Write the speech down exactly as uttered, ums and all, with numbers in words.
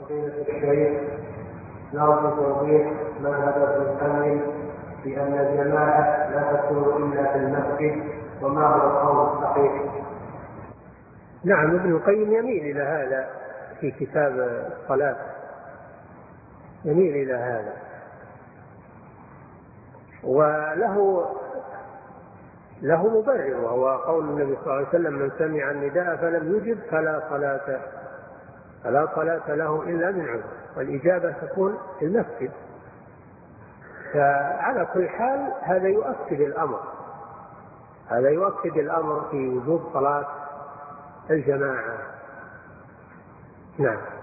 فضيلة الشيخ، نرجو توضيح مذهب ابن القيم في أن الجماعة لا تكون إلا في المسجد، وما هو القول الصحيح؟ نعم، ابن القيم يميل إلى هذا في كتاب الصلاة، يميل إلى هذا، وله له مبرر، وهو قول النبي صلى الله عليه وسلم: من سمع النداء فلم يجب فلا صلاة فلا صلاة له إلا من عذر، والإجابة تكون في المسجد. فعلى كل حال هذا يؤكد الأمر هذا يؤكد الأمر في وجوب صلاة الجماعة. نعم.